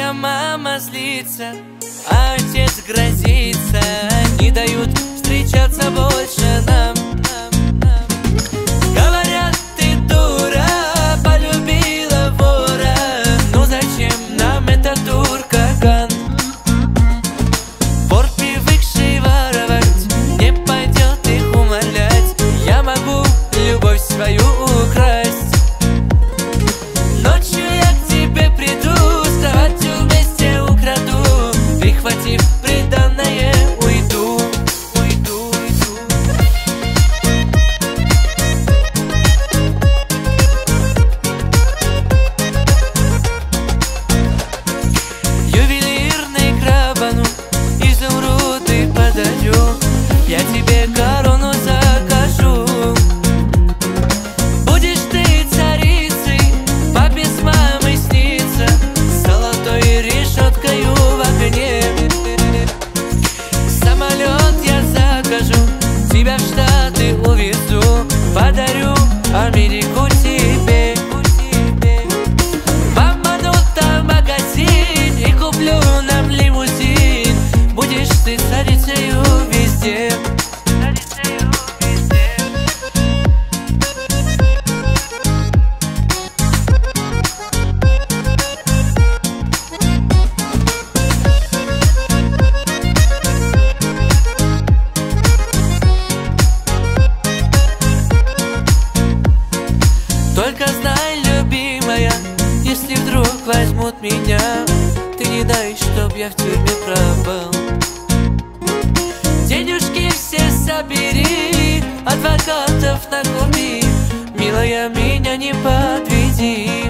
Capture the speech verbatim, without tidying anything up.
Моя мама злится, а отец грозится, не дают встречаться больше нам. Говорят, ты дура, полюбила вора. Ну зачем нам этот дуркаган? Вор, привыкший воровать, не пойдет их умолять. Я могу любовь свою украсть. Ночью я к тебе приду, с кроватью вместе украду. Прихватив приданное, уйду, уйду, уйду. Ювелирный крабану изумруды подарю. Я тебе корону закажу. Будешь ты царицей, папе с мамой снится, с золотой решеткою в окне. Самолет я закажу, тебя в Штаты увезу, подарю Америку тебе. Обману-то в магазин и куплю нам лимузин. Будешь ты царицею везде. Только знай, любимая, если вдруг возьмут меня, ты не дай, чтоб я в тюрьме пропал. Денежки все собери, адвокатов накупи, милая, меня не подведи.